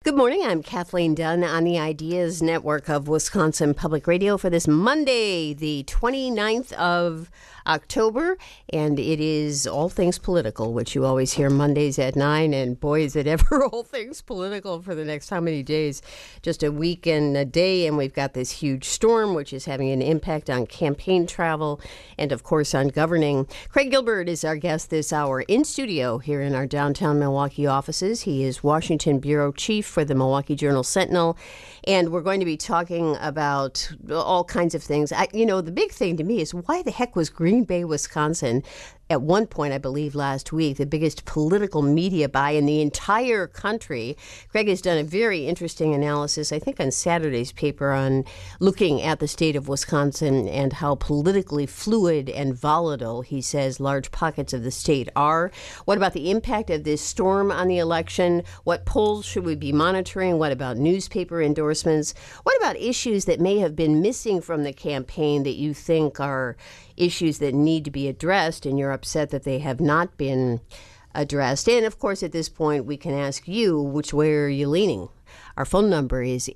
Good morning. I'm Kathleen Dunn on the Ideas Network of Wisconsin Public Radio for this Monday, the 29th of October, and it is all things political, which you always hear Mondays at 9, and boy, is it ever all things political for the next how many days? Just a week and a day, and we've got this huge storm, which is having an impact on campaign travel and, of course, on governing. Craig Gilbert is our guest this hour in studio here in our downtown Milwaukee offices. He is Washington Bureau Chief for the Milwaukee Journal-Sentinel, and we're going to be talking about all kinds of things. The big thing to me is why the heck was Green Bay, Wisconsin, at one point, I believe last week, the biggest political media buy in the entire country. Craig has done a very interesting analysis, I think on Saturday's paper, on looking at the state of Wisconsin and how politically fluid and volatile, he says, large pockets of the state are. What about the impact of this storm on the election? What polls should we be monitoring? What about newspaper endorsements? What about issues that may have been missing from the campaign that you think are issues that need to be addressed, and you're upset that they have not been addressed? And, of course, at this point, we can ask you, which way are you leaning? Our phone number is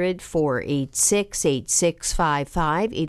800-486-8655,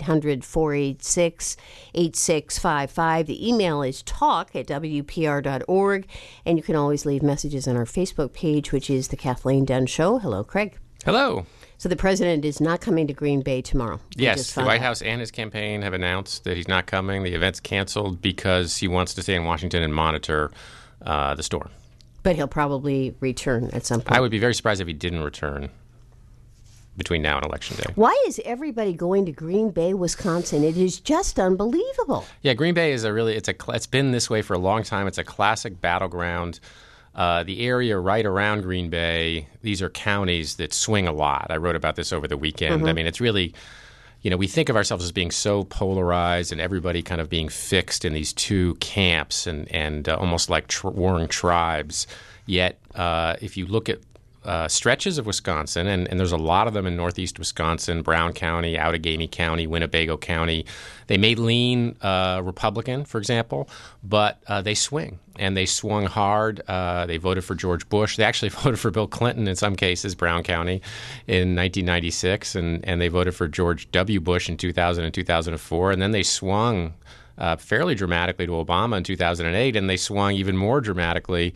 800-486-8655. The email is talk@wpr.org, and you can always leave messages on our Facebook page, which is The Kathleen Dunn Show. Hello, Craig. Hello. So the president is not coming to Green Bay tomorrow. Yes, the White House and his campaign have announced that he's not coming. The event's canceled because he wants to stay in Washington and monitor the storm. But he'll probably return at some point. I would be very surprised if he didn't return between now and Election Day. Why is everybody going to Green Bay, Wisconsin? It is just unbelievable. Yeah, Green Bay is it's been this way for a long time. It's a classic battleground. The area right around Green Bay, these are counties that swing a lot. I wrote about this over the weekend. Mm-hmm. I mean, it's really, we think of ourselves as being so polarized and everybody kind of being fixed in these two camps and almost like warring tribes. Yet, if you look at stretches of Wisconsin, and there's a lot of them in northeast Wisconsin, Brown County, Outagamie County, Winnebago County. They may lean Republican, for example, but they swing, and they swung hard. They voted for George Bush. They actually voted for Bill Clinton in some cases, Brown County, in 1996, and they voted for George W. Bush in 2000 and 2004, and then they swung fairly dramatically to Obama in 2008, and they swung even more dramatically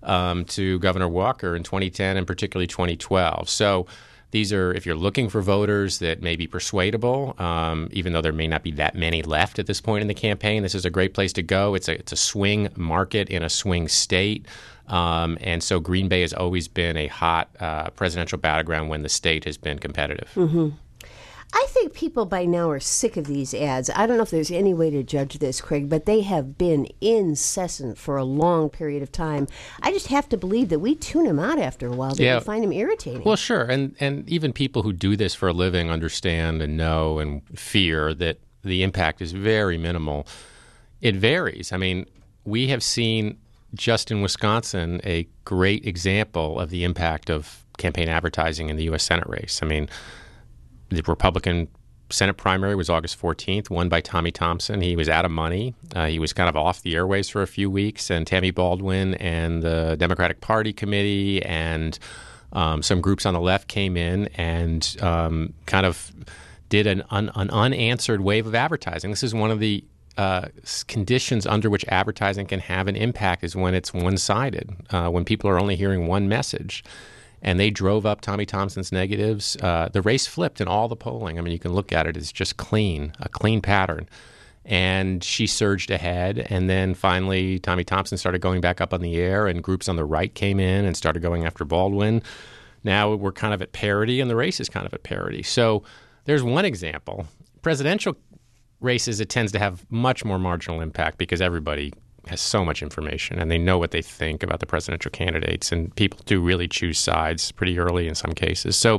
to Governor Walker in 2010 and particularly 2012. So these are, if you're looking for voters that may be persuadable, even though there may not be that many left at this point in the campaign, this is a great place to go. It's a swing market in a swing state. And so Green Bay has always been a hot presidential battleground when the state has been competitive. Mm-hmm. I think people by now are sick of these ads. I don't know if there's any way to judge this, Craig, but they have been incessant for a long period of time. I just have to believe that we tune them out after a while, that we find them irritating. Well, sure. And even people who do this for a living understand and know and fear that the impact is very minimal. It varies. I mean, we have seen just in Wisconsin a great example of the impact of campaign advertising in the U.S. Senate race. I mean, the Republican Senate primary was August 14th, won by Tommy Thompson. He was out of money. He was kind of off the airwaves for a few weeks, and Tammy Baldwin and the Democratic Party committee and some groups on the left came in and kind of did an unanswered wave of advertising. This is one of the conditions under which advertising can have an impact, is when it's one-sided, when people are only hearing one message. And they drove up Tommy Thompson's negatives. The race flipped in all the polling. I mean, you can look at it. It's just a clean pattern. And she surged ahead. And then finally, Tommy Thompson started going back up on the air, and groups on the right came in and started going after Baldwin. Now we're kind of at parity, and the race is kind of at parity. So there's one example. Presidential races, it tends to have much more marginal impact because everybody has so much information, and they know what they think about the presidential candidates, and people do really choose sides pretty early in some cases. So,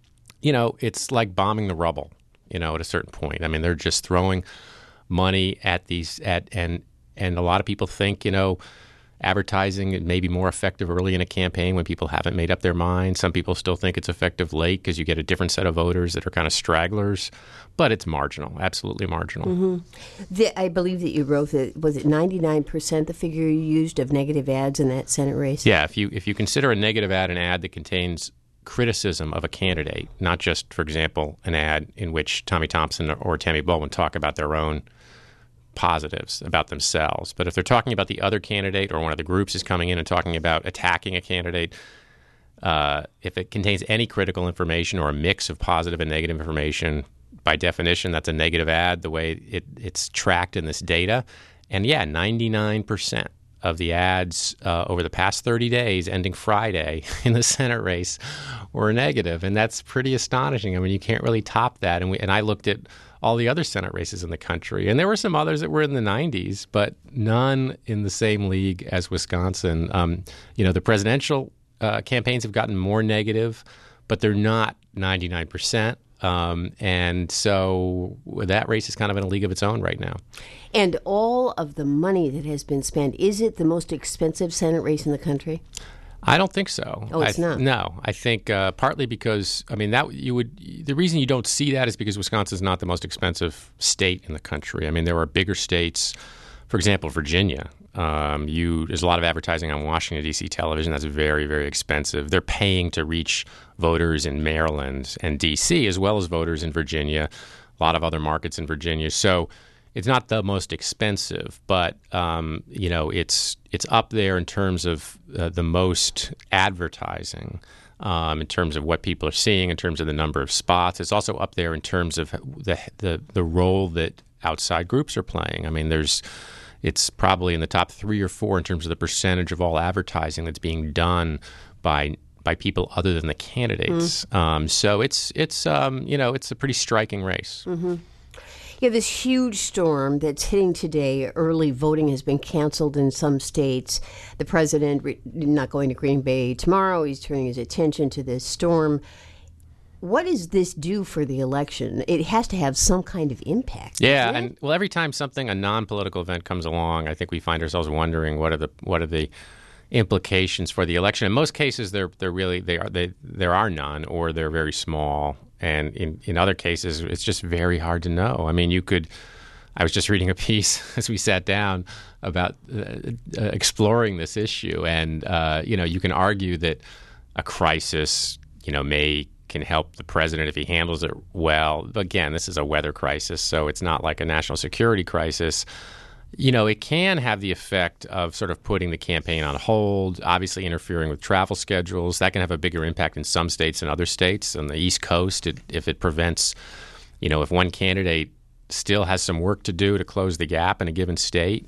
it's like bombing the rubble, at a certain point. I mean, they're just throwing money at and a lot of people think, advertising may be more effective early in a campaign when people haven't made up their minds. Some people still think it's effective late because you get a different set of voters that are kind of stragglers. But it's marginal, absolutely marginal. Mm-hmm. I believe that you wrote that, was it 99% the figure you used of negative ads in that Senate race? Yeah, if you consider a negative ad an ad that contains criticism of a candidate, not just, for example, an ad in which Tommy Thompson or Tammy Baldwin talk about their own positives about themselves. But if they're talking about the other candidate, or one of the groups is coming in and talking about attacking a candidate, if it contains any critical information or a mix of positive and negative information, by definition, that's a negative ad, the way it's tracked in this data. And 99% of the ads over the past 30 days, ending Friday in the Senate race, were negative. And that's pretty astonishing. I mean, you can't really top that. And I looked at all the other Senate races in the country, and there were some others that were in the 90s, but none in the same league as Wisconsin. The presidential campaigns have gotten more negative, but they're not 99%. And so that race is kind of in a league of its own right now. And all of the money that has been spent, is it the most expensive Senate race in the country? I don't think so. Oh, it's not? No, I think partly because, the reason you don't see that is because Wisconsin is not the most expensive state in the country. I mean, there are bigger states, for example, Virginia. There's a lot of advertising on Washington, D.C. television that's very, very expensive. They're paying to reach voters in Maryland and D.C. as well as voters in Virginia, a lot of other markets in Virginia. So it's not the most expensive, but it's up there in terms of the most advertising, in terms of what people are seeing, in terms of the number of spots. It's also up there in terms of the role that outside groups are playing. I mean, it's probably in the top 3 or 4 in terms of the percentage of all advertising that's being done by people other than the candidates. So it's a pretty striking race. Mm-hmm. You have this huge storm that's hitting today. Early voting has been canceled in some states. The president not going to Green Bay tomorrow. He's turning his attention to this storm. What does this do for the election? It has to have some kind of impact. Yeah, and every time a non-political event comes along, I think we find ourselves wondering what are the implications for the election. In most cases, there are none, or they're very small. And in other cases, it's just very hard to know. I mean, I was just reading a piece as we sat down about exploring this issue. And, you can argue that a crisis, can help the president if he handles it well. But again, this is a weather crisis, so it's not like a national security crisis. It can have the effect of sort of putting the campaign on hold, obviously interfering with travel schedules. That can have a bigger impact in some states than other states. On the East Coast, if it prevents, if one candidate still has some work to do to close the gap in a given state,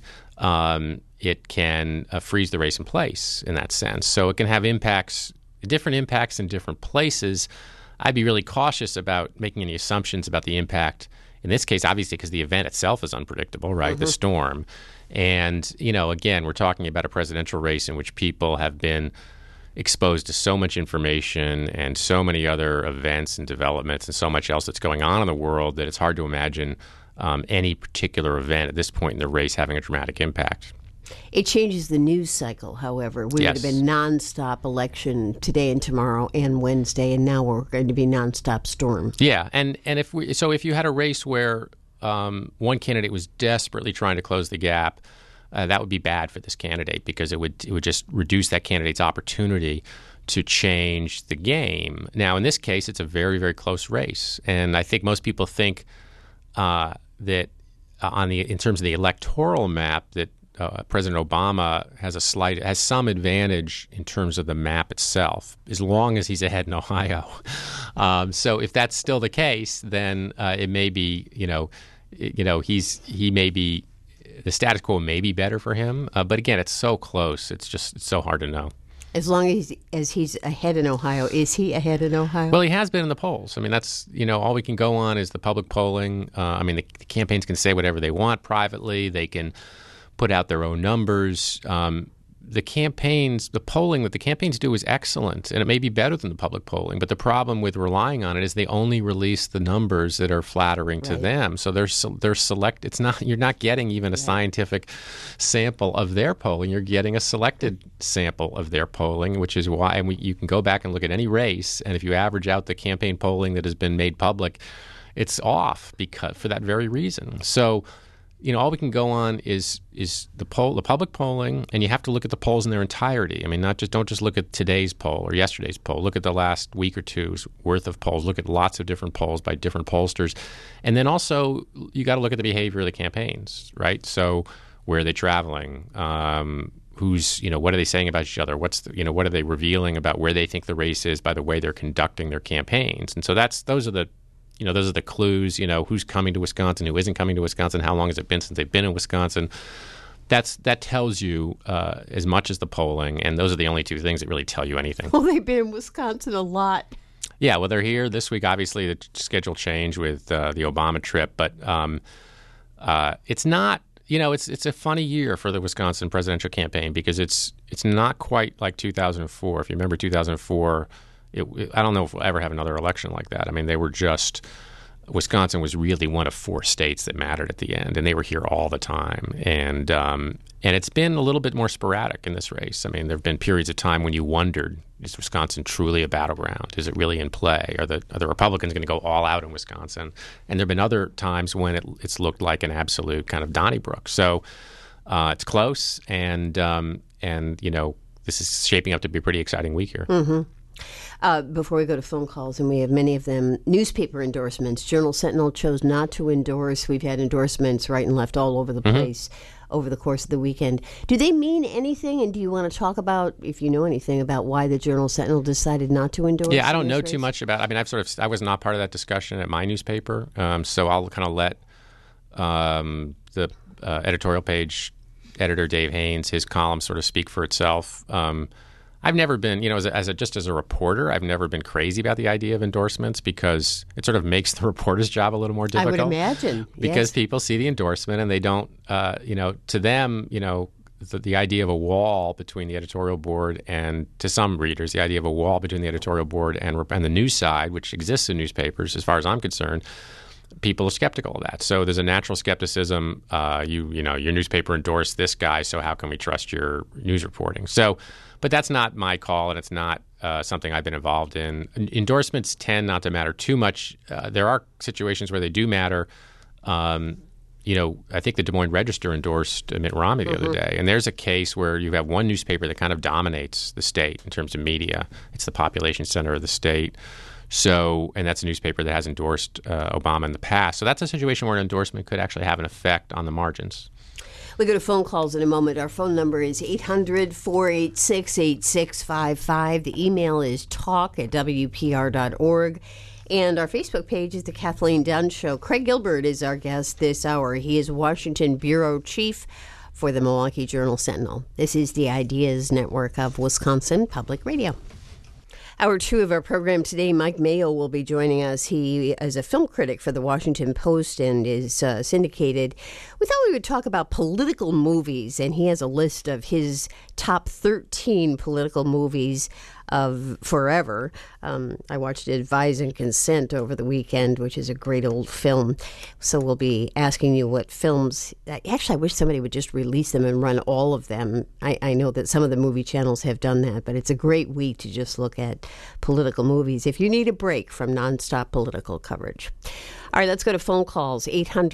it can freeze the race in place in that sense. So it can have different impacts in different places. I'd be really cautious about making any assumptions about the impact in this case, obviously, because the event itself is unpredictable, right? Mm-hmm. The storm. And, again, we're talking about a presidential race in which people have been exposed to so much information and so many other events and developments and so much else that's going on in the world that it's hard to imagine any particular event at this point in the race having a dramatic impact. It changes the news cycle, however. We would have been nonstop election today and tomorrow and Wednesday, and now we're going to be nonstop storm. Yeah, and if you had a race where one candidate was desperately trying to close the gap, that would be bad for this candidate because it would just reduce that candidate's opportunity to change the game. Now, in this case, it's a very, very close race, and I think most people think that in terms of the electoral map that President Obama has some advantage in terms of the map itself, as long as he's ahead in Ohio. So if that's still the case, then it may be, he may be, the status quo may be better for him. But again, it's so close; it's so hard to know. As long as he's ahead in Ohio, is he ahead in Ohio? Well, he has been in the polls. I mean, that's all we can go on is the public polling. The campaigns can say whatever they want privately. They can put out their own numbers. The polling that the campaigns do is excellent, and it may be better than the public polling. But the problem with relying on it is they only release the numbers that are flattering to them. So they're select. You're not getting even a scientific sample of their polling. You're getting a selected sample of their polling, which is why you can go back and look at any race, and if you average out the campaign polling that has been made public, it's off for that very reason. So all we can go on is the public polling, and you have to look at the polls in their entirety. I mean, don't just look at today's poll or yesterday's poll. Look at the last week or two's worth of polls. Look at lots of different polls by different pollsters, and then also you got to look at the behavior of the campaigns, right? So where are they traveling? What are they saying about each other? What are they revealing about where they think the race is by the way they're conducting their campaigns? And so those are the clues, who's coming to Wisconsin, who isn't coming to Wisconsin, how long has it been since they've been in Wisconsin. That tells you as much as the polling, and those are the only two things that really tell you anything. Well, they've been in Wisconsin a lot. Yeah, well, they're here this week. Obviously, the schedule changed with the Obama trip, but it's not. It's a funny year for the Wisconsin presidential campaign because it's not quite like 2004. If you remember 2004, I don't know if we'll ever have another election like that. I mean, Wisconsin was really one of 4 states that mattered at the end, and they were here all the time. And it's been a little bit more sporadic in this race. I mean, there have been periods of time when you wondered, is Wisconsin truly a battleground? Is it really in play? Are the Republicans going to go all out in Wisconsin? And there have been other times when it's looked like an absolute kind of Donnybrook. So it's close, and this is shaping up to be a pretty exciting week here. Mm-hmm. Before we go to phone calls, and we have many of them, newspaper endorsements. Journal-Sentinel chose not to endorse. We've had endorsements right and left all over the place over the course of the weekend. Do they mean anything, and do you want to talk about, if you know anything, about why the Journal-Sentinel decided not to endorse? Yeah, I don't know too much about it. I mean, I was not part of that discussion at my newspaper, so I'll kind of let the editorial page editor, Dave Haynes, his column sort of speak for itself. I've never been, as a reporter, I've never been crazy about the idea of endorsements because it sort of makes the reporter's job a little more difficult. I would imagine. Because people see the endorsement and they don't, to them, the idea of a wall between the editorial board and, to some readers, the idea of a wall between the editorial board and the news side, which exists in newspapers, as far as I'm concerned, people are skeptical of that. So there's a natural skepticism. Your newspaper endorsed this guy, so how can we trust your news reporting? So, but that's not my call, and it's not something I've been involved in. Endorsements tend not to matter too much. There are situations where they do matter. I think the Des Moines Register endorsed Mitt Romney the other day, and there's a case where you have one newspaper that kind of dominates the state in terms of media. It's the population center of the state. So, and that's a newspaper that has endorsed Obama in the past. So that's a situation where an endorsement could actually have an effect on the margins. We go to phone calls in a moment. Our phone number is 800-486-8655. The email is talk@wpr.org. And our Facebook page is The Kathleen Dunn Show. Craig Gilbert is our guest this hour. He is Washington Bureau Chief for the Milwaukee Journal-Sentinel. This is the Ideas Network of Wisconsin Public Radio. Hour 2 of our program today, Mike Mayo will be joining us. He is a film critic for the Washington Post and is syndicated. We thought we would talk about political movies, and he has a list of his top 13 political movies of forever. I watched Advise and Consent over the weekend, which is a great old film. So we'll be asking you what films. Actually, I wish somebody would just release them and run all of them. I know that some of the movie channels have done that, but it's a great week to just look at political movies if you need a break from nonstop political coverage. All right, let's go to phone calls.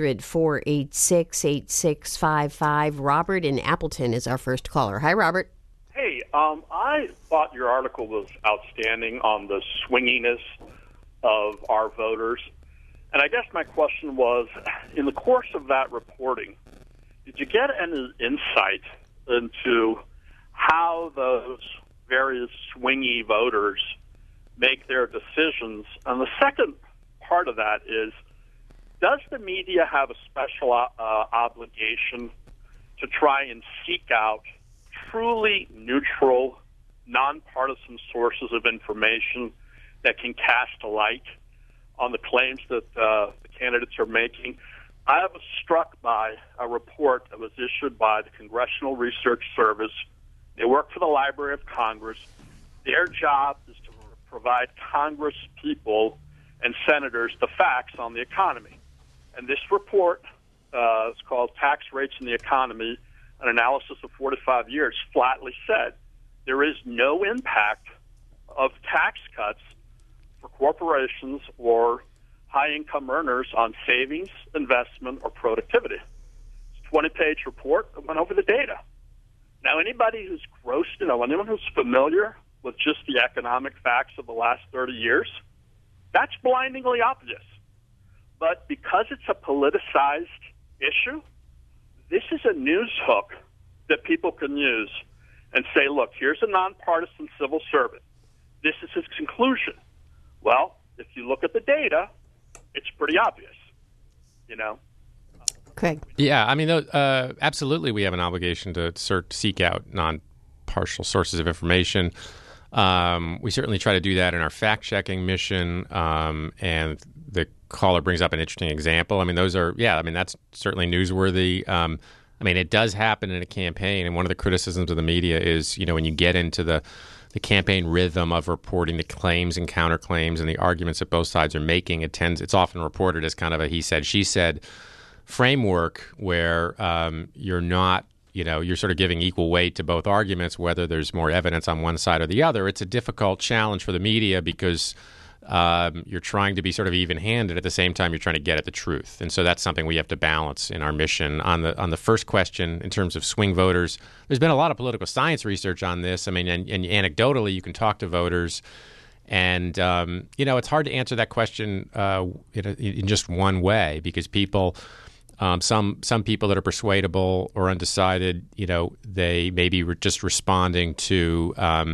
800-486-8655. Robert in Appleton is our first caller. Hi, Robert. Hey, I thought your article was outstanding on the swinginess of our voters. And I guess my question was, in the course of that reporting, did you get any insight into how those various swingy voters make their decisions? And the second part of that is, does the media have a special obligation to try and seek out truly neutral, nonpartisan sources of information that can cast a light on the claims that the candidates are making? I was struck by a report that was issued by the Congressional Research Service. They work for the Library of Congress. Their job is to provide Congress people and senators the facts on the economy. And this report is called Tax Rates in the Economy, an analysis of 45 years, flatly said there is no impact of tax cuts for corporations or high-income earners on savings, investment, or productivity. 20-page report that went over the data. Now, anybody who's anyone who's familiar with just the economic facts of the last 30 years, that's blindingly obvious. But because it's a politicized issue, this is a news hook that people can use and say, look, here's a nonpartisan civil servant. This is his conclusion. Well, if you look at the data, it's pretty obvious, Craig. Yeah, I mean, absolutely we have an obligation to seek out non-partial sources of information. We certainly try to do that in our fact-checking mission, and the caller brings up an interesting example. I mean, that's certainly newsworthy. It does happen in a campaign, and one of the criticisms of the media is, when you get into the campaign rhythm of reporting the claims and counterclaims and the arguments that both sides are making, it's often reported as kind of a he said, she said framework where you're not, you're sort of giving equal weight to both arguments, whether there's more evidence on one side or the other. It's a difficult challenge for the media because you're trying to be sort of even-handed at the same time you're trying to get at the truth. And so that's something we have to balance in our mission. On the first question, in terms of swing voters, there's been a lot of political science research on this. I mean, and anecdotally, you can talk to voters. And, it's hard to answer that question in just one way because people... some people that are persuadable or undecided, they may be just responding to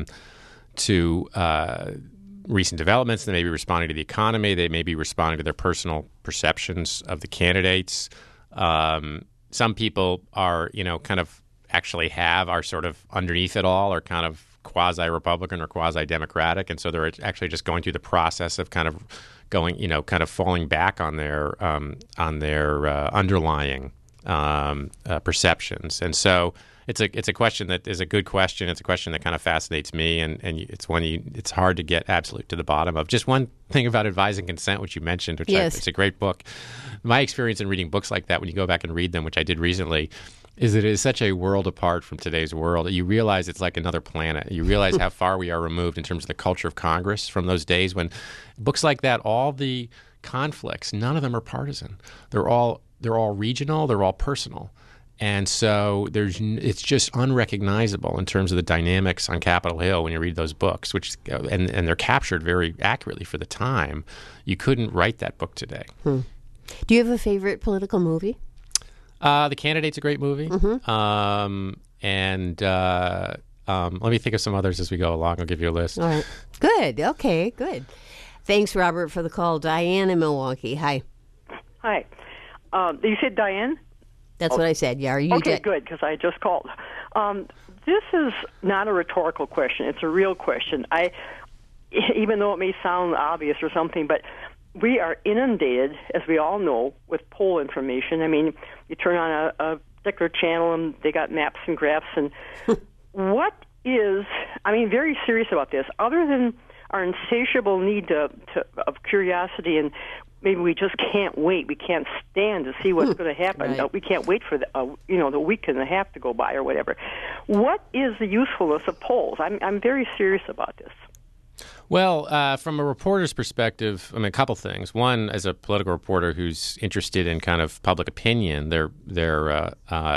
recent developments. They may be responding to the economy. They may be responding to their personal perceptions of the candidates. Some people are, kind of actually are sort of underneath it all, or kind of quasi-Republican or quasi-Democratic, and so they're actually just going through the process of kind of going, kind of falling back on their underlying perceptions. And so it's a question that is a good question. It's a question that kind of fascinates me, and it's hard to get absolute to the bottom of. Just one thing about Advising Consent, which you mentioned, which yes. It's a great book. My experience in reading books like that, when you go back and read them, which I did recently, is that it is such a world apart from today's world. You realize it's like another planet. You realize how far we are removed in terms of the culture of Congress from those days when books like that, all the conflicts, none of them are partisan. They're all regional. They're all personal. And so it's just unrecognizable in terms of the dynamics on Capitol Hill when you read those books, and they're captured very accurately for the time. You couldn't write that book today. Do you have a favorite political movie? The Candidate's a great movie. Mm-hmm. Let me think of some others as we go along. I'll give you a list. All right. Good. Okay, good. Thanks, Robert, for the call. Diane in Milwaukee. Hi. Hi. You said Diane? That's what I said. Yeah. Are you okay, good, because I just called. This is not a rhetorical question. It's a real question. Even though it may sound obvious or something, but we are inundated, as we all know, with poll information. I mean, you turn on a particular channel and they got maps and graphs. And very serious about this, other than our insatiable need of curiosity, and maybe we just can't wait. We can't stand to see what's going to happen. Right. We can't wait for the week and a half to go by or whatever. What is the usefulness of polls? I'm very serious about this. Well, from a reporter's perspective, a couple things. One, as a political reporter who's interested in kind of public opinion, they're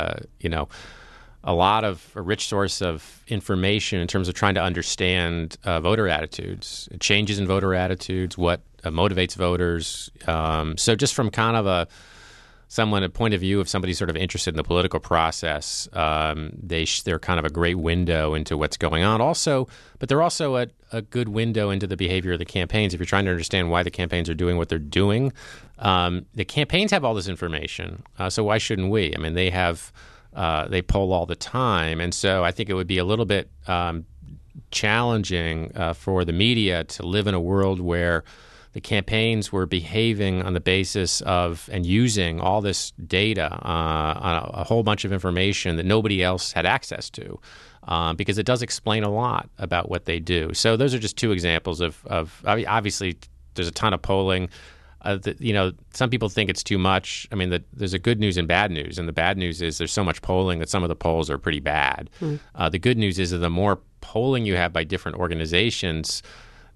a rich source of information in terms of trying to understand voter attitudes, changes in voter attitudes, what motivates voters. So just from kind of a point of view of somebody sort of interested in the political process, they're kind of a great window into what's going on. But they're also a good window into the behavior of the campaigns. If you're trying to understand why the campaigns are doing what they're doing, the campaigns have all this information. So why shouldn't we? I mean, they poll all the time, and so I think it would be a little bit challenging for the media to live in a world where the campaigns were behaving on the basis of and using all this data on a whole bunch of information that nobody else had access to, because it does explain a lot about what they do. So those are just two examples of obviously there's a ton of polling. Some people think it's too much. I mean, there's a good news and bad news, and the bad news is there's so much polling that some of the polls are pretty bad. The good news is that the more polling you have by different organizations,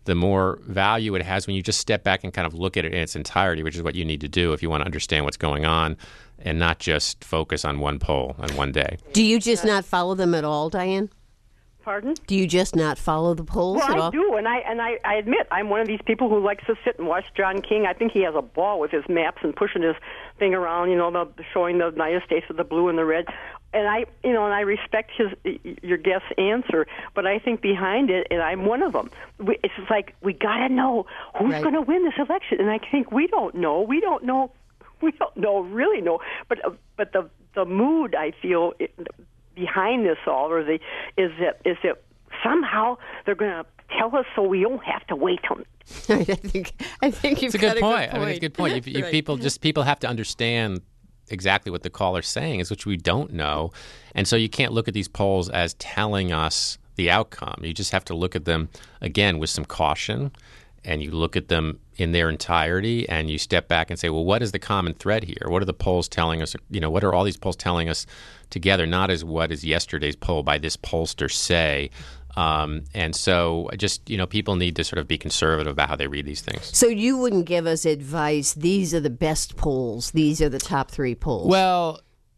the more value it has when you just step back and kind of look at it in its entirety, which is what you need to do if you want to understand what's going on and not just focus on one poll on one day. Do you just not follow them at all, Diane? Pardon? Do you just not follow the polls at all? Well, I do, and I admit I'm one of these people who likes to sit and watch John King. I think he has a ball with his maps and pushing his thing around, showing the United States with the blue and the red. And I respect your guest's answer, but I think behind it, and I'm one of them. It's just like we got to know who's going to win this election, and I think we don't know. We don't really know. But the mood I feel behind this all, is that somehow they're going to tell us so we don't have to wait till. I think you've got a good point. I mean, it's a good point. Right. People have to understand exactly what the caller's saying is, which we don't know, and so you can't look at these polls as telling us the outcome. You just have to look at them again with some caution, and you look at them in their entirety, and you step back and say, well, what is the common thread here? What are the polls telling us? What are all these polls telling us together? Not as what is yesterday's poll by this pollster say. And so just, people need to sort of be conservative about how they read these things. So you wouldn't give us advice, these are the best polls, these are the top 3 polls? Well,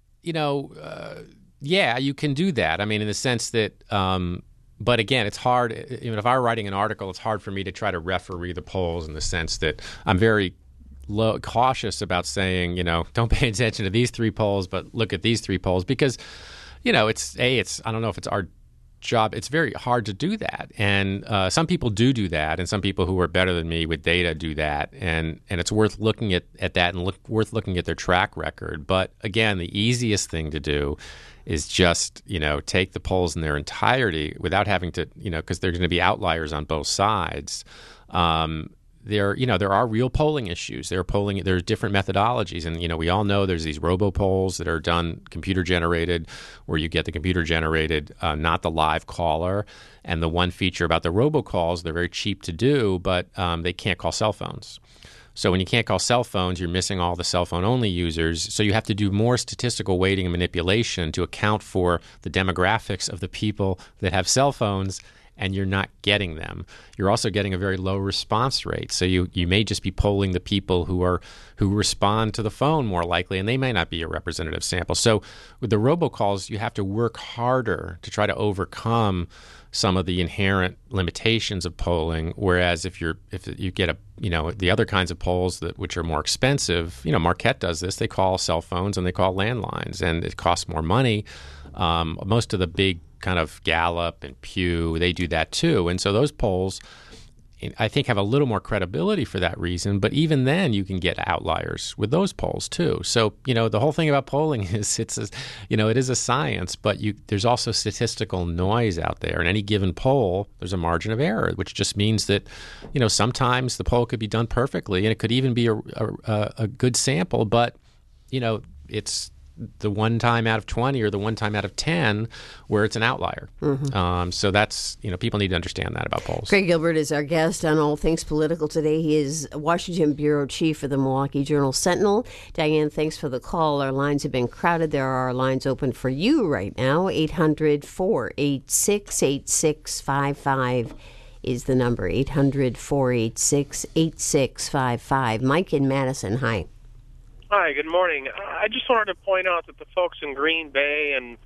yeah, you can do that. I mean, in the sense that, but again, it's hard. Even if I were writing an article, it's hard for me to try to referee the polls in the sense that I'm very cautious about saying, don't pay attention to these 3 polls, but look at these 3 polls because, it's I don't know if it's our job. It's very hard to do that, and some people do that, and some people who are better than me with data do that, and it's worth looking at that and worth looking at their track record. But again, the easiest thing to do is just take the polls in their entirety without having to because there are going to be outliers on both sides. There are real polling issues. There's different methodologies, and we all know there's these robopolls that are done computer generated, where you get the computer generated, not the live caller. And the one feature about the robocalls, they're very cheap to do, but they can't call cell phones. So when you can't call cell phones, you're missing all the cell phone only users. So you have to do more statistical weighting and manipulation to account for the demographics of the people that have cell phones, and you're not getting them. You're also getting a very low response rate. So you may just be polling the people who respond to the phone more likely, and they may not be a representative sample. So with the robocalls, you have to work harder to try to overcome some of the inherent limitations of polling. Whereas if you get the other kinds of polls which are more expensive, Marquette does this. They call cell phones and they call landlines, and it costs more money. Most of the big kind of Gallup and Pew, they do that too. And so those polls, I think, have a little more credibility for that reason. But even then, you can get outliers with those polls too. So, the whole thing about polling is it is a science, but there's also statistical noise out there. In any given poll, there's a margin of error, which just means that, sometimes the poll could be done perfectly, and it could even be a good sample, but, it's the one time out of 20 or the one time out of 10 where it's an outlier. Mm-hmm. So that's, people need to understand that about polls. Craig Gilbert is our guest on All Things Political today. He is Washington Bureau Chief for the Milwaukee Journal-Sentinel. Diane, thanks for the call. Our lines have been crowded. There are lines open for you right now. 800-486-8655 is the number. 800-486-8655. Mike in Madison, hi. Hi, good morning. I just wanted to point out that the folks in Green Bay and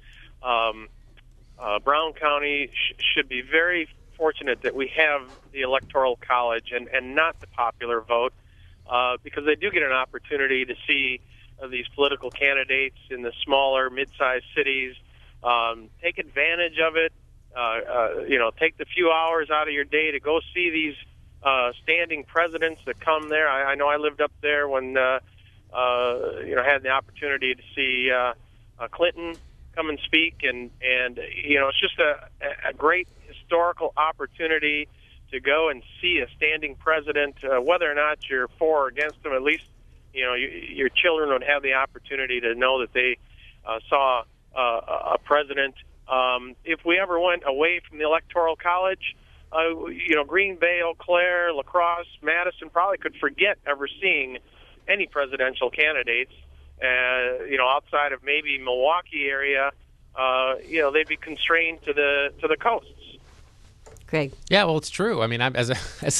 Brown County should be very fortunate that we have the Electoral College and not the popular vote because they do get an opportunity to see these political candidates in the smaller, mid-sized cities. Take advantage of it. Take the few hours out of your day to go see these standing presidents that come there. I know I lived up there when had the opportunity to see Clinton come and speak, and it's just a great historical opportunity to go and see a standing president, whether or not you're for or against him. At least your children would have the opportunity to know that they saw a president. If we ever went away from the Electoral College, Green Bay, Eau Claire, La Crosse, Madison probably could forget ever seeing any presidential candidates, outside of maybe Milwaukee area, they'd be constrained to the coasts. Craig. Yeah, well, it's true. I mean, as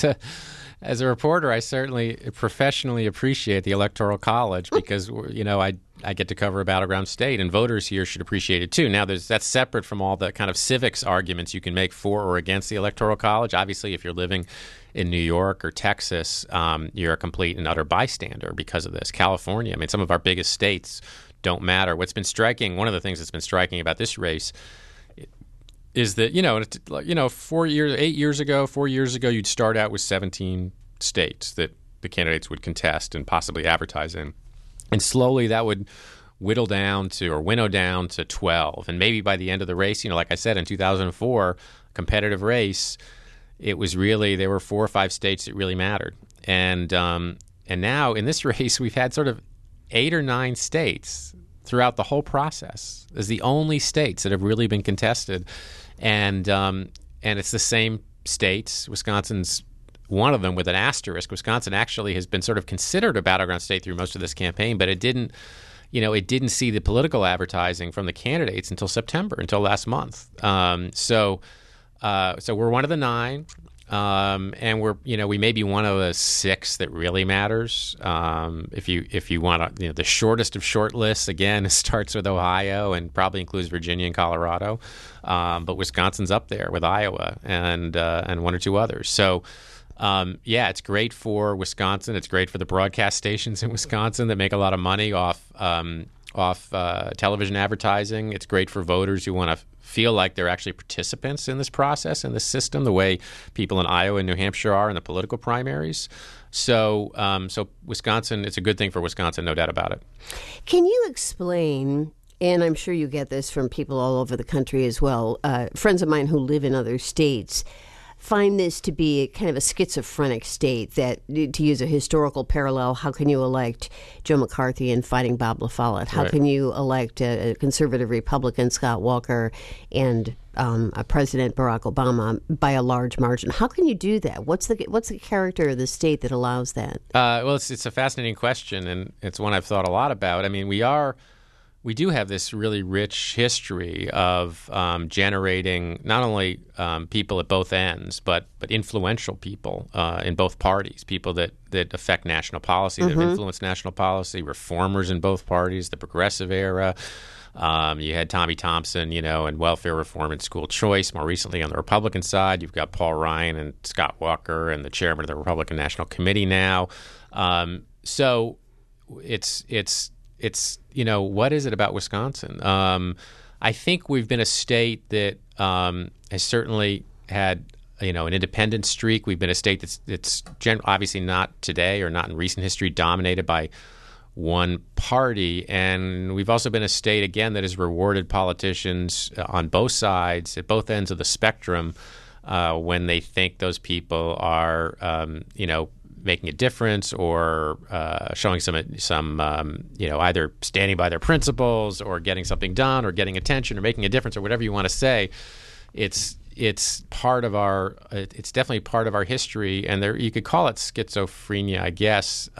a reporter, I certainly professionally appreciate the Electoral College because I get to cover a battleground state, and voters here should appreciate it too. Now, that's separate from all the kind of civics arguments you can make for or against the Electoral College. Obviously, if you're living in New York or Texas, you're a complete and utter bystander because of this. California, I mean, some of our biggest states don't matter. What's been striking, one of the things that's been striking about this race is that, 4 years ago, you'd start out with 17 states that the candidates would contest and possibly advertise in. And slowly that would winnow down to 12. And maybe by the end of the race, like I said, in 2004, competitive race, it was really, there were 4 or 5 states that really mattered. And now in this race, we've had sort of 8 or 9 states throughout the whole process as the only states that have really been contested. And it's the same states. Wisconsin's one of them with an asterisk. Wisconsin actually has been sort of considered a battleground state through most of this campaign, but it didn't see the political advertising from the candidates until September, until last month. So we're one of the 9. And we may be one of the 6 that really matters. If you want the shortest of short lists, again, it starts with Ohio and probably includes Virginia and Colorado. But Wisconsin's up there with Iowa and 1 or 2 others. So, it's great for Wisconsin. It's great for the broadcast stations in Wisconsin that make a lot of money off television advertising. It's great for voters who want to feel like they're actually participants in this process, in this system, the way people in Iowa and New Hampshire are in the political primaries. So Wisconsin, it's a good thing for Wisconsin, no doubt about it. Can you explain, and I'm sure you get this from people all over the country as well, friends of mine who live in other states, find this to be kind of a schizophrenic state that, to use a historical parallel, how can you elect Joe McCarthy and Fighting Bob LaFollette? How can you elect a conservative Republican, Scott Walker, and President Barack Obama by a large margin? How can you do that? What's the character of the state that allows that? Well, it's a fascinating question, and it's one I've thought a lot about. I mean, we do have this really rich history of generating not only people at both ends, but influential people in both parties, people that affect national policy, that influence national policy, reformers in both parties, the progressive era. You had Tommy Thompson, and welfare reform and school choice. More recently on the Republican side, you've got Paul Ryan and Scott Walker and the chairman of the Republican National Committee now. So it's what is it about Wisconsin? I think we've been a state that has certainly had, an independent streak. We've been a state that's obviously not today or not in recent history dominated by one party. And we've also been a state, again, that has rewarded politicians on both sides, at both ends of the spectrum, when they think those people are, making a difference or showing some either standing by their principles or getting something done or getting attention or making a difference or whatever you want to say. It's definitely part of our history, and you could call it schizophrenia, I guess.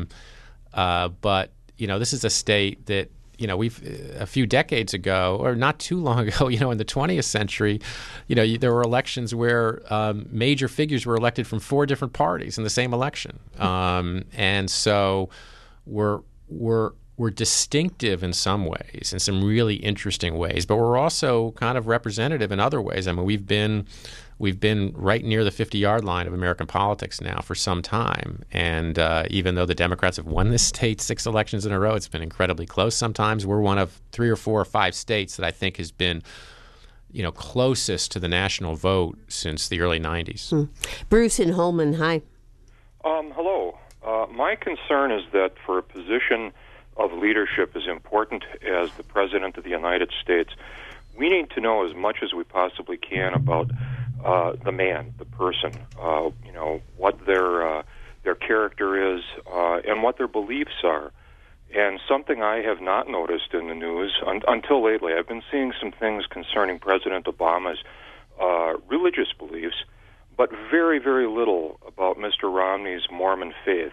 But this is a state that we've a few decades ago, or not too long ago, in the 20th century, there were elections where major figures were elected from 4 different parties in the same election, and so we're distinctive in some ways, in some really interesting ways, but we're also kind of representative in other ways. I mean, we've been right near the 50-yard line of American politics now for some time. And even though the Democrats have won this state 6 elections in a row, it's been incredibly close sometimes. We're one of 3 or 4 or 5 states that I think has been, closest to the national vote since the early 90s. Bruce in Holman, hi. Hello. My concern is that for a position of leadership as important as the President of the United States, we need to know as much as we possibly can about the man, the person, what their character is, and what their beliefs are. And something I have not noticed in the news until lately, I've been seeing some things concerning President Obama's religious beliefs, but very, very little about Mr. Romney's Mormon faith.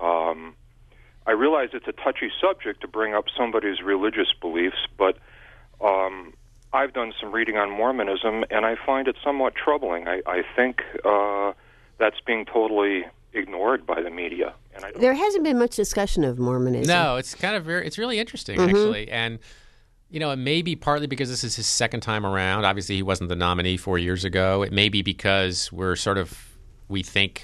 I realize it's a touchy subject to bring up somebody's religious beliefs, but I've done some reading on Mormonism, and I find it somewhat troubling. I think that's being totally ignored by the media. And there hasn't been much discussion of Mormonism. No, it's kind of it's really interesting, actually. And, it may be partly because this is his second time around. Obviously, he wasn't the nominee 4 years ago. It may be because we think,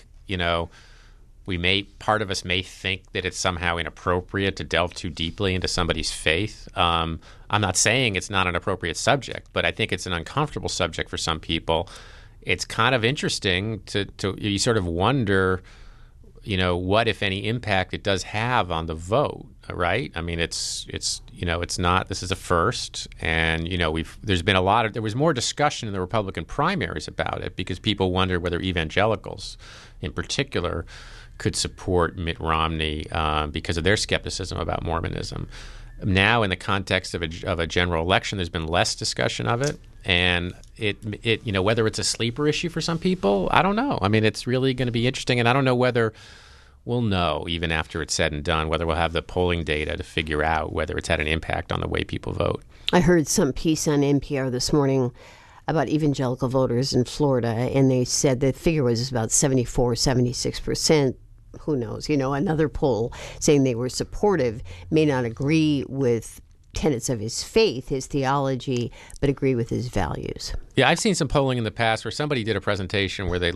part of us may think that it's somehow inappropriate to delve too deeply into somebody's faith. I'm not saying it's not an appropriate subject, but I think it's an uncomfortable subject for some people. It's kind of interesting to you sort of wonder, what, if any, impact it does have on the vote, right? I mean, it's not, this is a first, and, there was more discussion in the Republican primaries about it because people wonder whether evangelicals in particular could support Mitt Romney because of their skepticism about Mormonism. Now, in the context of a general election, there's been less discussion of it, and it whether it's a sleeper issue for some people, I don't know. I mean, it's really going to be interesting, and I don't know whether we'll know, even after it's said and done, whether we'll have the polling data to figure out whether it's had an impact on the way people vote. I heard some piece on NPR this morning about evangelical voters in Florida, and they said the figure was about 74, 76%. Who knows? Another poll saying they were supportive, may not agree with tenets of his faith, his theology, but agree with his values. Yeah, I've seen some polling in the past where somebody did a presentation where they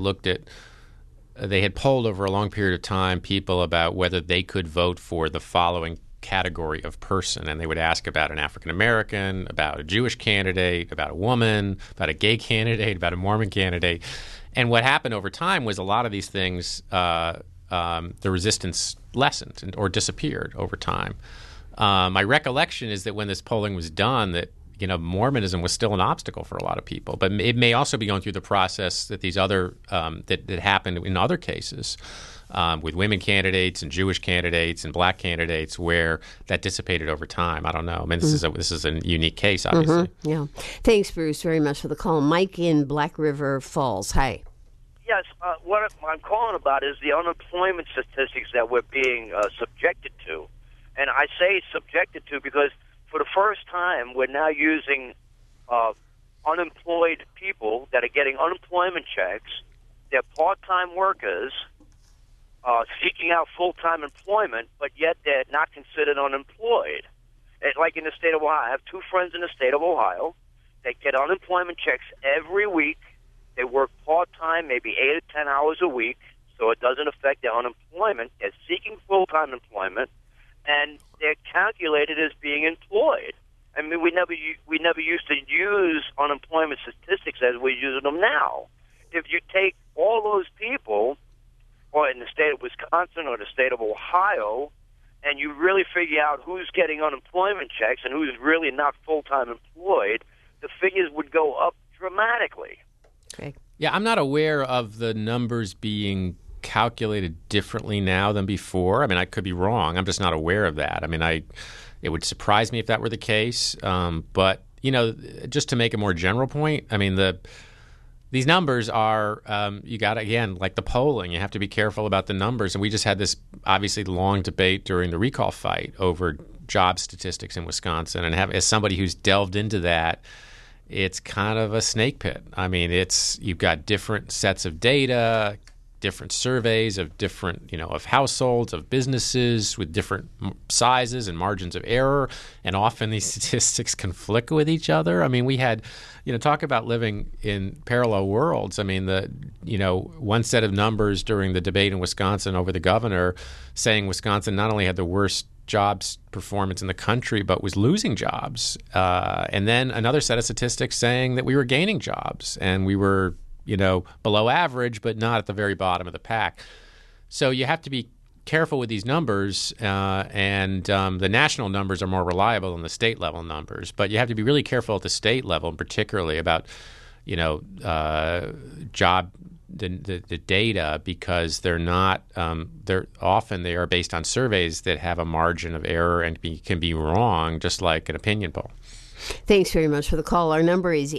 had polled over a long period of time people about whether they could vote for the following category of person. And they would ask about an African American, about a Jewish candidate, about a woman, about a gay candidate, about a Mormon candidate. And what happened over time was a lot of these things, the resistance lessened or disappeared over time. My recollection is that when this polling was done, that Mormonism was still an obstacle for a lot of people, but it may also be going through the process that these other that happened in other cases with women candidates and Jewish candidates and black candidates, where that dissipated over time. I don't know. I mean, this is a unique case, obviously. Yeah. Thanks, Bruce, very much for the call. Mike in Black River Falls. Hi. Yes, what I'm calling about is the unemployment statistics that we're being subjected to. And I say subjected to because for the first time we're now using unemployed people that are getting unemployment checks. They're part-time workers seeking out full-time employment, but yet they're not considered unemployed. And like in the state of Ohio, I have two friends in the state of Ohio. They get unemployment checks every week. They work part-time, maybe 8 or 10 hours a week, so it doesn't affect their unemployment. They're seeking full-time employment, and they're calculated as being employed. I mean, we never used to use unemployment statistics as we're using them now. If you take all those people, or in the state of Wisconsin or the state of Ohio, and you really figure out who's getting unemployment checks and who's really not full-time employed, the figures would go up dramatically. Okay. Yeah, I'm not aware of the numbers being calculated differently now than before. I mean, I could be wrong. I'm just not aware of that. I mean, it would surprise me if that were the case. But, just to make a more general point, I mean, these numbers are, you got to, again, like the polling, you have to be careful about the numbers. And we just had this obviously long debate during the recall fight over job statistics in Wisconsin. And as somebody who's delved into that, it's kind of a snake pit. I mean, you've got different sets of data, different surveys of different, of households, of businesses with different sizes and margins of error, and often these statistics conflict with each other. I mean, we had, talk about living in parallel worlds. I mean, one set of numbers during the debate in Wisconsin over the governor saying Wisconsin not only had the worst jobs performance in the country, but was losing jobs. And then another set of statistics saying that we were gaining jobs and we were, below average, but not at the very bottom of the pack. So you have to be careful with these numbers, and the national numbers are more reliable than the state level numbers. But you have to be really careful at the state level, and particularly about, job the data, because they're not they are based on surveys that have a margin of error and can be wrong, just like an opinion poll. Thanks very much for the call. Our number is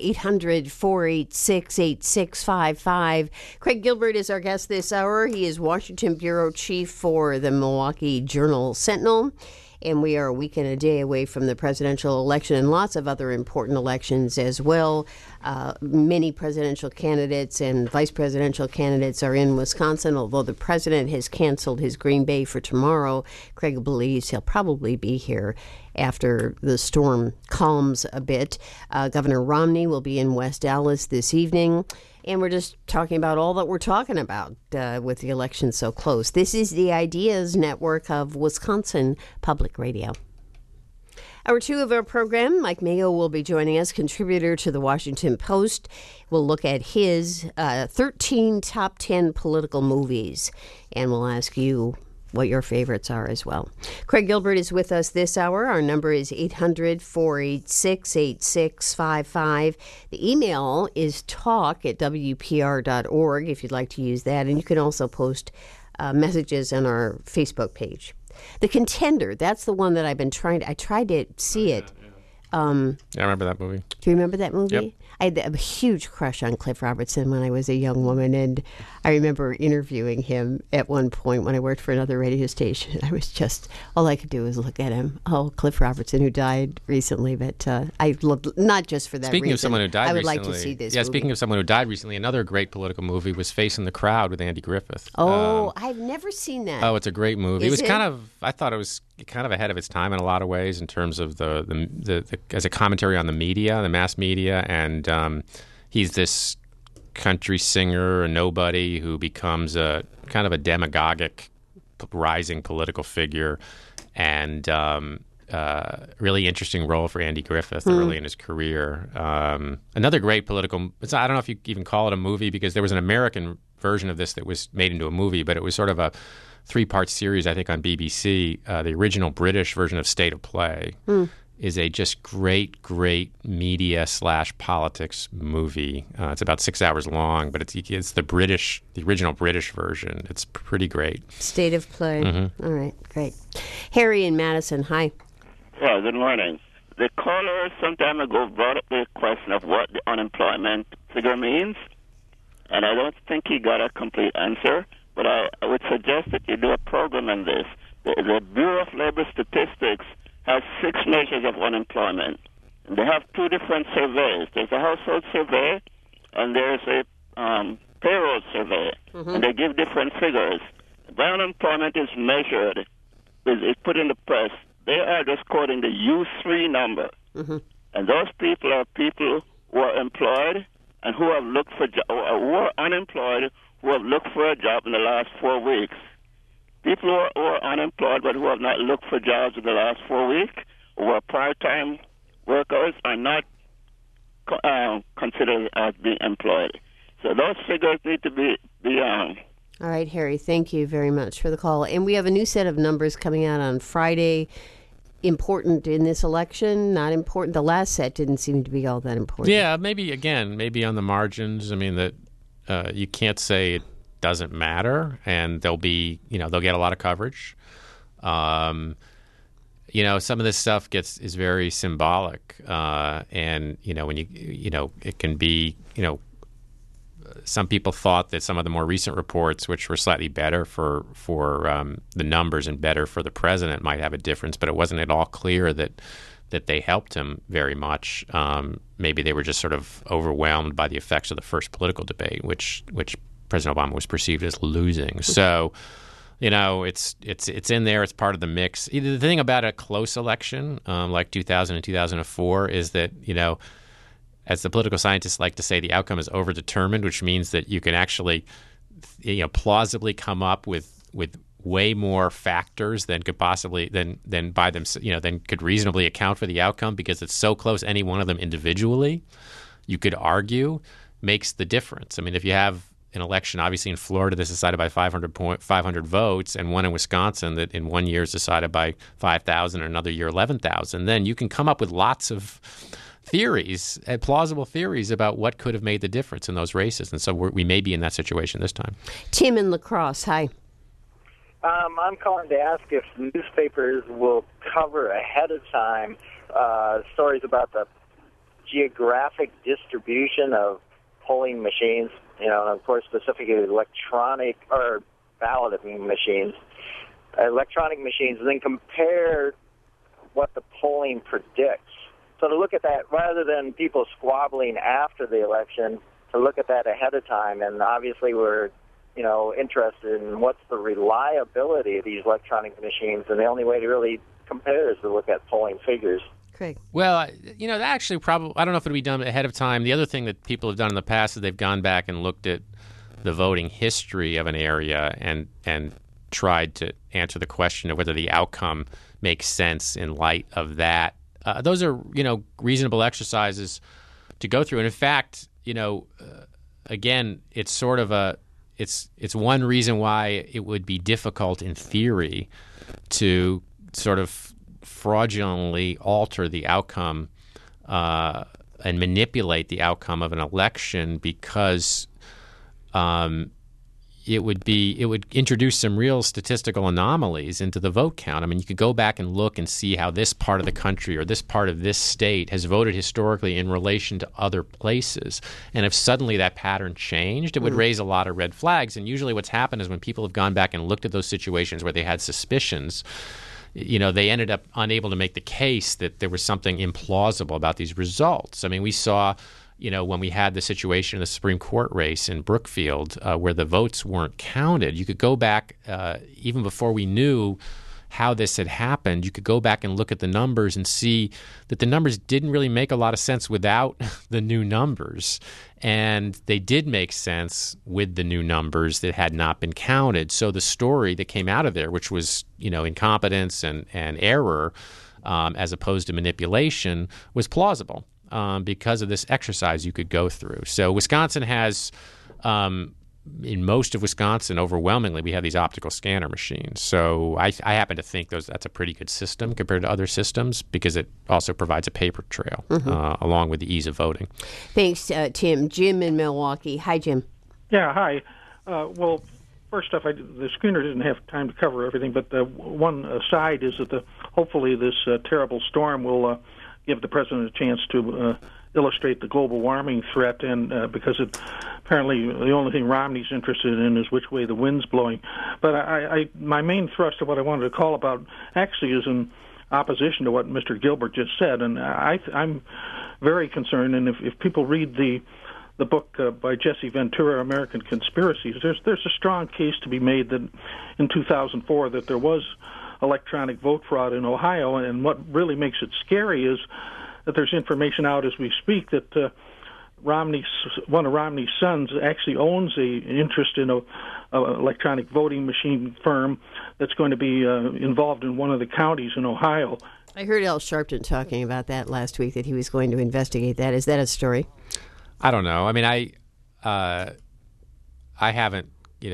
800-486-8655. Craig Gilbert is our guest this hour. He is Washington Bureau Chief for the Milwaukee Journal-Sentinel. and we are a week and a day away from the presidential election and lots of other important elections as well. Many presidential candidates and vice presidential candidates are in Wisconsin, although the president has canceled his Green Bay for tomorrow. Craig believes he'll probably be here after the storm calms a bit. Governor Romney will be in West Dallas this evening. And we're just talking about all that we're talking about with the election so close. This is the Ideas Network of Wisconsin Public Radio. Hour 2 of our program, Mike Mayo will be joining us, contributor to the Washington Post. We'll look at his 13 top 10 political movies, and we'll ask you what your favorites are as well. Craig Gilbert is with us this hour. Our number is 800-486-8655. The email is talk@wpr.org if you'd like to use that. And you can also post messages on our Facebook page. The Contender, that's the one that I tried to see it. Yeah, I remember that movie. Do you remember that movie? Yep. I had a huge crush on Cliff Robertson when I was a young woman, and I remember interviewing him at one point when I worked for another radio station. I was just, all I could do was look at him. Oh, Cliff Robertson, who died recently, but I loved, not just for that Speaking reason. of someone who died I would recently, like to see this yeah, movie. speaking of someone who died recently, another great political movie was Facing the Crowd with Andy Griffith. Oh, I've never seen that. Oh, it's a great movie. Is it was kind of, I thought it was kind of ahead of its time in a lot of ways in terms of the as a commentary on the media, the mass media, and he's this country singer, a nobody who becomes a kind of a demagogic, rising political figure, and really interesting role for Andy Griffith early in his career. Another great political. I don't know if you even call it a movie because there was an American version of this that was made into a movie, but it was sort of a 3-part series, I think, on BBC. The original British version of State of Play is a just great media/politics movie. It's about 6 hours long, but it's the original British version. It's pretty great. State of Play. Mm-hmm. All right, great. Harry in Madison, hi. Yeah, good morning. The caller some time ago brought up the question of what the unemployment figure means, and I don't think he got a complete answer, but I would suggest that you do a program on this. The Bureau of Labor Statistics has 6 measures of unemployment. And they have 2 different surveys. There's a household survey, and there's a payroll survey, and they give different figures. The unemployment is measured, is put in the press. They are just quoting the U3 number. And those people are people who are employed and who have looked for who are unemployed, who have looked for a job in the last 4 weeks. People who are unemployed but who have not looked for jobs in the last 4 weeks, who are part-time workers, are not considered as being employed. So those figures need to be All right, Harry, thank you very much for the call. And we have a new set of numbers coming out on Friday. Important in this election, not important. The last set didn't seem to be all that important. Yeah, maybe on the margins. I mean, that you can't say it doesn't matter, and they'll get a lot of coverage. Some of this stuff is very symbolic, and when it can be, some people thought that some of the more recent reports, which were slightly better for the numbers and better for the president, might have a difference, but it wasn't at all clear that they helped him very much. Maybe they were just sort of overwhelmed by the effects of the first political debate, which President Obama was perceived as losing. So, it's in there. It's part of the mix. The thing about a close election like 2000 and 2004 is that, as the political scientists like to say, the outcome is overdetermined, which means that you can actually, plausibly come up with way more factors than could possibly than by them, than could reasonably account for the outcome, because it's so close. Any one of them individually, you could argue, makes the difference. I mean, if you have an election, obviously in Florida, that's decided by 500 votes, and one in Wisconsin that in one year is decided by 5,000, and another year 11,000, then you can come up with lots of theories, plausible theories about what could have made the difference in those races. And so we may be in that situation this time. Tim in La Crosse, hi. I'm calling to ask if newspapers will cover ahead of time stories about the geographic distribution of polling machines, and of course specifically electronic or balloting machines, and then compare what the polling predicts. So to look at that, rather than people squabbling after the election, to look at that ahead of time, and obviously we're interested in what's the reliability of these electronic machines, and the only way to really compare is to look at polling figures. Craig. Well, that actually probably, I don't know if it would be done ahead of time. The other thing that people have done in the past is they've gone back and looked at the voting history of an area and tried to answer the question of whether the outcome makes sense in light of that. Those are, reasonable exercises to go through. And in fact, again, it's sort of it's one reason why it would be difficult in theory to sort of fraudulently alter the outcome and manipulate the outcome of an election, because it would introduce some real statistical anomalies into the vote count. I mean, you could go back and look and see how this part of the country or this part of this state has voted historically in relation to other places. And if suddenly that pattern changed, it would raise a lot of red flags. And usually what's happened is when people have gone back and looked at those situations where they had suspicions, they ended up unable to make the case that there was something implausible about these results. I mean, we saw when we had the situation in the Supreme Court race in Brookfield where the votes weren't counted, you could go back, even before we knew how this had happened, you could go back and look at the numbers and see that the numbers didn't really make a lot of sense without the new numbers. And they did make sense with the new numbers that had not been counted. So the story that came out of there, which was, incompetence and error as opposed to manipulation, was plausible. Because of this exercise you could go through. So Wisconsin has, in most of Wisconsin, overwhelmingly, we have these optical scanner machines. So I happen to think that's a pretty good system compared to other systems, because it also provides a paper trail along with the ease of voting. Thanks, Tim. Jim in Milwaukee. Hi, Jim. Yeah, hi. Well, first off, the screener didn't have time to cover everything, but one aside is that hopefully this terrible storm will give the president a chance to illustrate the global warming threat, and because apparently the only thing Romney's interested in is which way the wind's blowing. But my main thrust of what I wanted to call about actually is in opposition to what Mr. Gilbert just said, and I'm very concerned. And if people read the book by Jesse Ventura, American Conspiracies, there's a strong case to be made that in 2004 that there was electronic vote fraud in Ohio, and what really makes it scary is that there's information out as we speak that one of Romney's sons actually owns an interest in a electronic voting machine firm that's going to be involved in one of the counties in Ohio. I heard Al Sharpton talking about that last week, that he was going to investigate that. Is that a story? I don't know. I mean, I haven't,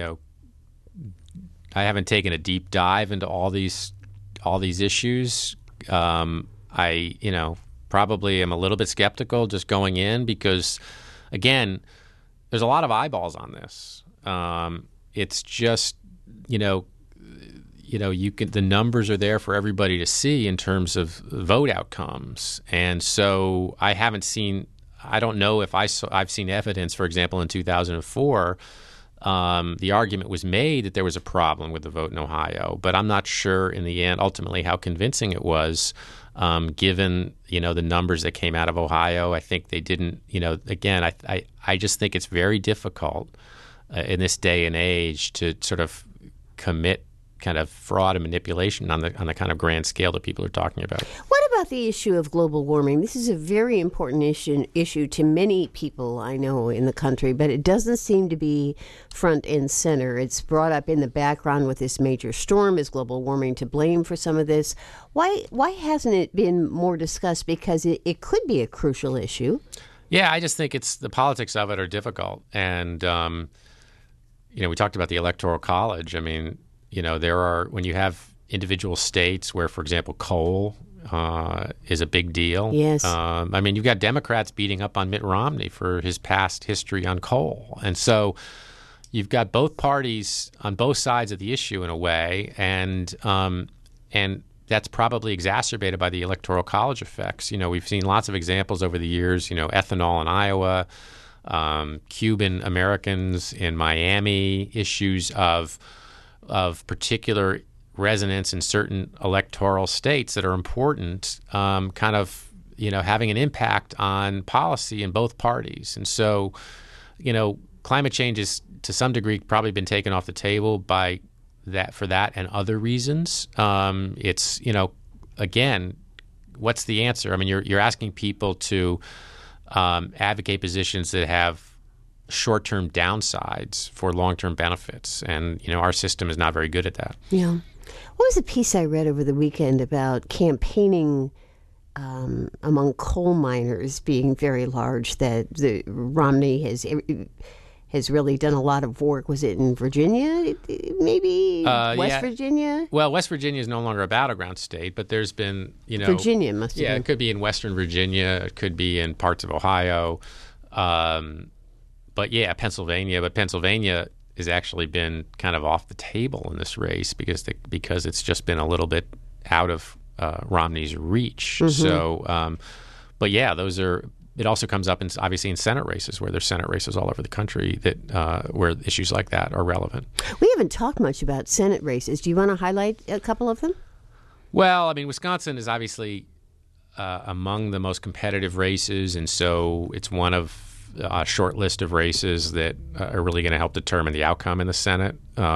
I haven't taken a deep dive into all these issues. I probably am a little bit skeptical just going in because, again, there's a lot of eyeballs on this. It's just the numbers are there for everybody to see in terms of vote outcomes, and so I don't know if I've seen evidence, for example, in 2004. The argument was made that there was a problem with the vote in Ohio, but I'm not sure in the end ultimately how convincing it was, given the numbers that came out of Ohio. I think they didn't. Again, I just think it's very difficult in this day and age to sort of commit kind of fraud and manipulation on the kind of grand scale that people are talking about. What about the issue of global warming? This is a very important issue to many people I know in the country, but it doesn't seem to be front and center. It's brought up in the background with this major storm. Is global warming to blame for some of this? Why hasn't it been more discussed? Because it could be a crucial issue. Yeah, I just think it's the politics of it are difficult. And, we talked about the Electoral College. I mean, there are, when you have individual states where, for example, coal is a big deal. Yes. You've got Democrats beating up on Mitt Romney for his past history on coal. And so you've got both parties on both sides of the issue in a way. And that's probably exacerbated by the Electoral College effects. We've seen lots of examples over the years, ethanol in Iowa, Cuban Americans in Miami, issues of particular resonance in certain electoral states that are important, kind of, having an impact on policy in both parties. And so, climate change is to some degree probably been taken off the table for that and other reasons. It's, again, what's the answer? I mean, you're asking people to advocate positions that have short-term downsides for long-term benefits, and our system is not very good at that. Yeah. What was a piece I read over the weekend about campaigning among coal miners being very large? That the Romney has really done a lot of work. Was it in Virginia? Maybe West Virginia? Well, West Virginia is no longer a battleground state, but there's been, Virginia must have been. It could be in Western Virginia. It could be in parts of Ohio. But Pennsylvania. But Pennsylvania has actually been kind of off the table in this race because it's just been a little bit out of Romney's reach. Mm-hmm. So, those are. It also comes up obviously in Senate races, where there's Senate races all over the country that where issues like that are relevant. We haven't talked much about Senate races. Do you want to highlight a couple of them? Well, I mean, Wisconsin is obviously among the most competitive races, and so it's one of a short list of races that are really going to help determine the outcome in the Senate.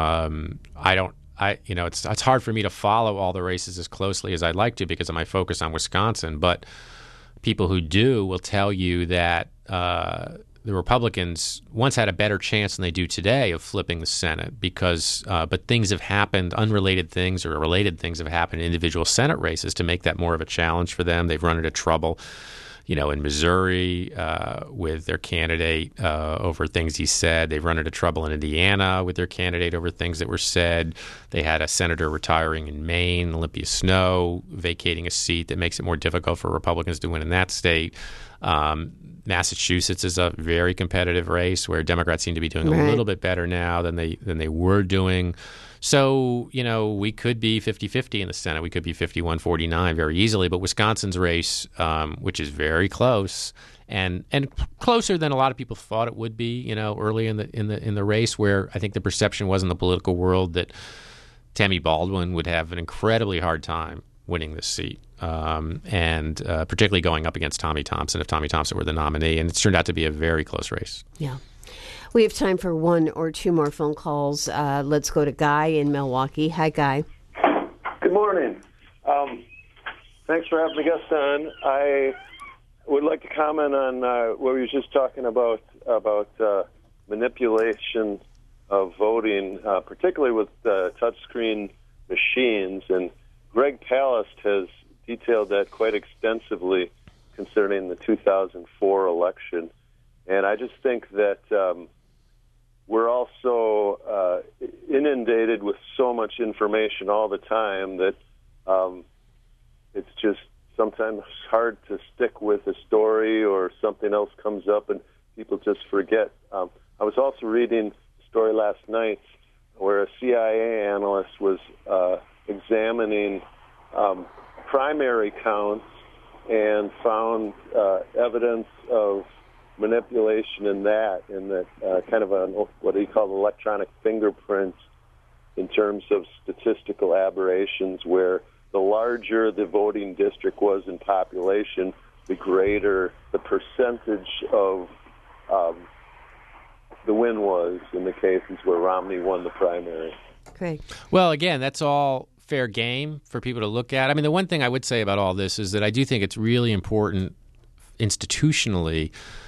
It's hard for me to follow all the races as closely as I'd like to because of my focus on Wisconsin, but people who do will tell you that the Republicans once had a better chance than they do today of flipping the Senate but things have happened, unrelated things or related things have happened in individual Senate races to make that more of a challenge for them. They've run into trouble, in Missouri with their candidate over things he said. They've run into trouble in Indiana with their candidate over things that were said. They had a senator retiring in Maine, Olympia Snowe, vacating a seat that makes it more difficult for Republicans to win in that state. Massachusetts is a very competitive race where Democrats seem to be doing a little bit better now than they were doing. So, we could be 50-50 in the Senate. We could be 51-49 very easily. But Wisconsin's race, which is very close and closer than a lot of people thought it would be, early in the race, where I think the perception was in the political world that Tammy Baldwin would have an incredibly hard time winning this seat, and particularly going up against Tommy Thompson if Tommy Thompson were the nominee. And it's turned out to be a very close race. Yeah. We have time for one or two more phone calls. Let's go to Guy in Milwaukee. Hi, Guy. Good morning. Thanks for having the guest on. I would like to comment on what we were just talking about manipulation of voting, particularly with touchscreen machines. And Greg Palast has detailed that quite extensively concerning the 2004 election. And I just think that we're also inundated with so much information all the time that it's just sometimes hard to stick with a story, or something else comes up and people just forget. I was also reading a story last night where a CIA analyst was examining primary counts and found evidence of manipulation in that kind of what he called electronic fingerprints in terms of statistical aberrations, where the larger the voting district was in population, the greater the percentage of the win was in the cases where Romney won the primary. Great. Well, again, that's all fair game for people to look at. I mean, the one thing I would say about all this is that I do think it's really important institutionally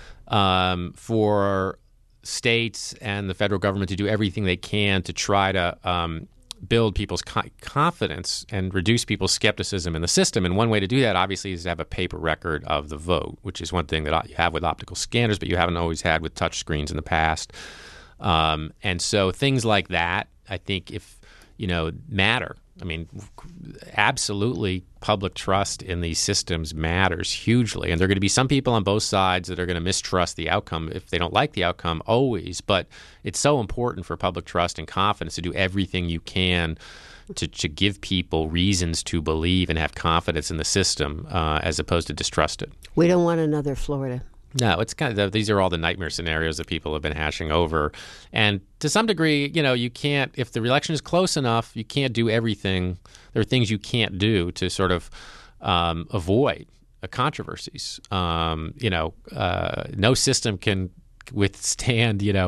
for states and the federal government to do everything they can to try to build people's confidence and reduce people's skepticism in the system. And one way to do that, obviously, is to have a paper record of the vote, which is one thing that you have with optical scanners, but you haven't always had with touch screens in the past. And so things like that, I think, matter. I mean, absolutely, public trust in these systems matters hugely. And there are going to be some people on both sides that are going to mistrust the outcome if they don't like the outcome always. But it's so important for public trust and confidence to do everything you can to give people reasons to believe and have confidence in the system as opposed to distrust it. We don't want another Florida. No, it's kind of these are all the nightmare scenarios that people have been hashing over, and to some degree, you can't. If the election is close enough, you can't do everything. There are things you can't do to sort of avoid controversies. No system can withstand, a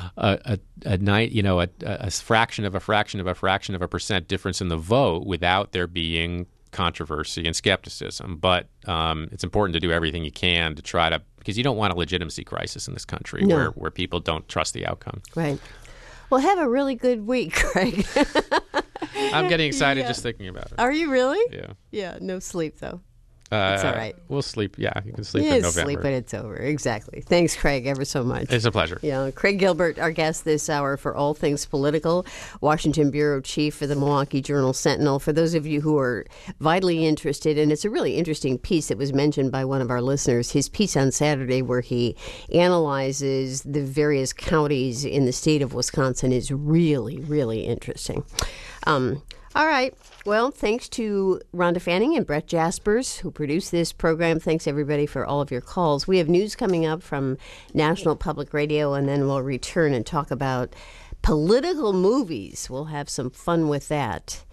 fraction of a fraction of a fraction of a percent difference in the vote without there being controversy and skepticism. But it's important to do everything you can to try to, because you don't want a legitimacy crisis in this country where people don't trust the outcome. Right. Well, have a really good week, Craig. I'm getting excited just thinking about it. Are you really? Yeah. Yeah, no sleep, though. It's all right. We'll sleep. Yeah, you can sleep in November. Sleep when it's over. Exactly. Thanks, Craig, ever so much. It's a pleasure. Yeah, Craig Gilbert, our guest this hour for All Things Political, Washington Bureau Chief for the Milwaukee Journal-Sentinel. For those of you who are vitally interested, and it's a really interesting piece that was mentioned by one of our listeners, his piece on Saturday where he analyzes the various counties in the state of Wisconsin is really, really interesting. All right. Well, thanks to Rhonda Fanning and Brett Jaspers, who produced this program. Thanks, everybody, for all of your calls. We have news coming up from National Public Radio, and then we'll return and talk about political movies. We'll have some fun with that.